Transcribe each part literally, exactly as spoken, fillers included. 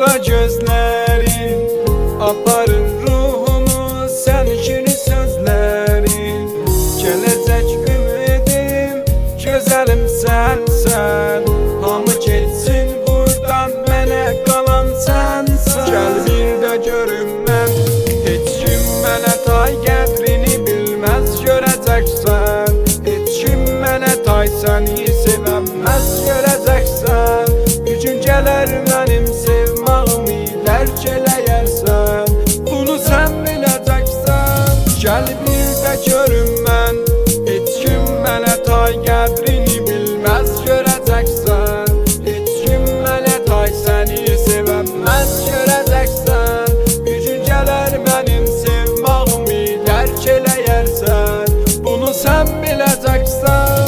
qara gözlərin aparır ruhumu, sənin sözlərin. Gələcək ümidim, gözəlim sənsən. Hamı keçsin buradan, mənə qalan sənsən. Gəl bir də görüm mən, heç kim mənə tay qədrini bilməz, görəcəksən. Heç kim mənə tay səni sevəməz, görəcəksən. Bir gün gələr mənim sevmağımı dərk eləyərsən, bunu sən biləcəksən. Gəl bir də görüm mən, heç kim mənə tay qədrini bilməz, görəcəksən. Heç kim mənə tay səni sevəməz, görəcəksən. Bir gün gələr mənim sevmağımı dərk eləyərsən, bunu sən biləcəksən.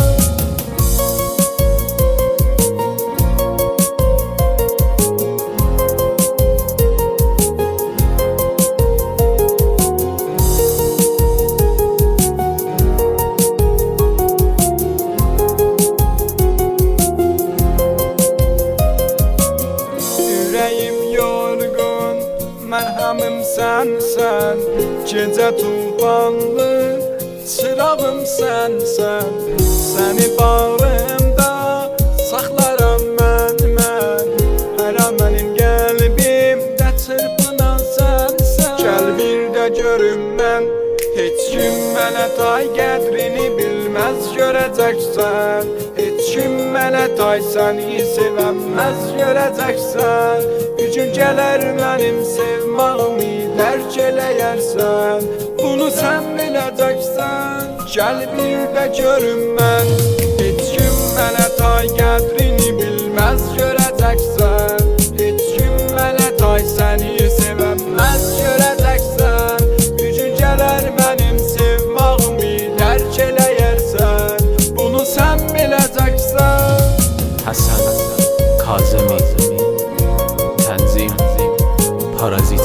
Ürəyim yorğun, mərhəmim sənsən. Gecə tufanlı, çırağım sənsən. Səni bağrımda saxlaram mən, mən. Hər an mənim qəlbimdə çırpınan sənsən. Gəl bir də görüm mən, heç kim mənə tay qədrini bilməz, görəcəksən. Heç kim mənə tay səni sevəməz, görəcəksən. Bir gün gələr mənim sevmağımı dərk eləyərsən, bunu sən biləcəksən. Gəl bir də görüm mən, heç kim mənə tay qədrini bilməz, görəcəksən. Heç kim mənə tay səni sevəməz, görəcəksən. Bir gün gələr mənim sevmağımı dərk eləyərsən, bunu sən biləcəksən. Həsən Kazemi, Tənzim Parazit.